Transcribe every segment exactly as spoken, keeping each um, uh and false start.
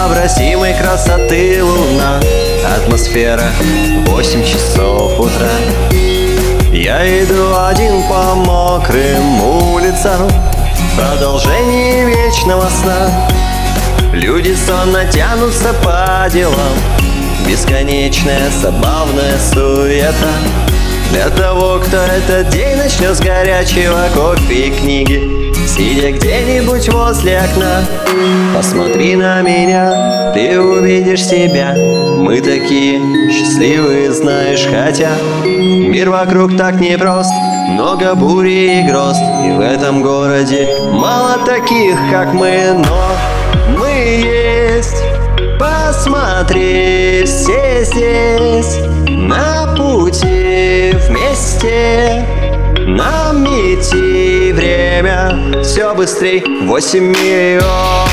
невообразимой красоты луна. Атмосфера восемь часов утра. Я иду один по мокрым улицам, продолжение вечного сна. Люди сонно тянутся по делам, бесконечная забавная суета. Для того, кто этот день начнет с горячего кофе и книги, сидя где-нибудь возле окна. Посмотри на меня, ты увидишь себя. Мы такие счастливые, знаешь, хотя мир вокруг так непрост, много бури и гроз. И в этом городе мало таких, как мы, но мы есть. Посмотри, все здесь на пути вместе. Нам идти время все быстрей. Восемь миллионов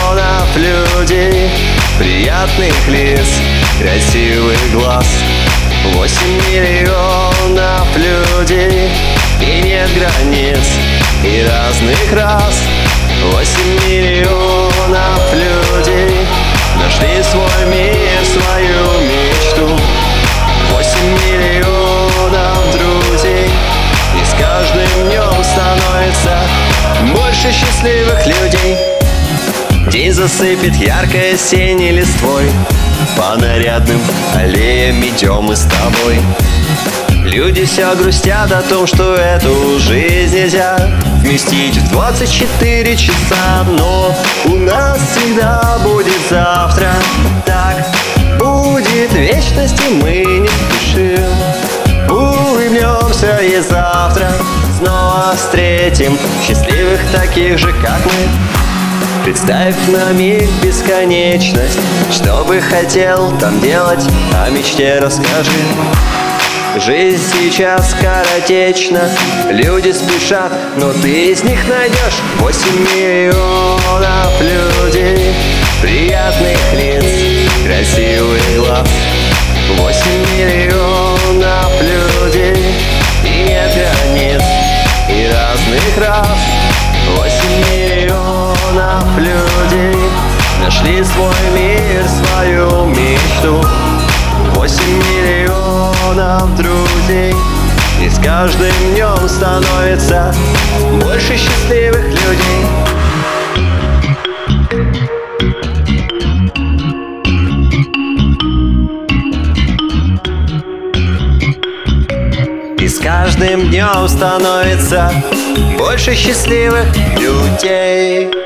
людей, приятных лиц, красивых глаз. Восемь миллионов людей, и нет границ, и разных рас. Восемь миллионов людей нашли свой мир, свою мечту. Восемь миллионов друзей, и с каждым днем становится больше счастливых людей. День засыпет яркой осенней листвой, по нарядным аллеям идем мы с тобой. Люди все грустят о том, что эту жизнь нельзя вместить в двадцать четыре часа. Но у нас всегда будет завтра, так будет вечность, и мы не спешим. Улыбнемся и завтра снова встретим счастливых таких же, как мы. Представь на миг бесконечность, что бы хотел там делать, о мечте расскажи. Жизнь сейчас скоротечна, люди спешат, но ты из них найдешь восемь миллионов людей, приятных лиц, красивый глаз. Восемь миллионов людей, и нет границ, и разных рас. Восемь миллионов людей нашли свой мир, свою мечту. Восемь миллионов друзей, и с каждым днем становится больше счастливых людей. И с каждым днем становится больше счастливых людей.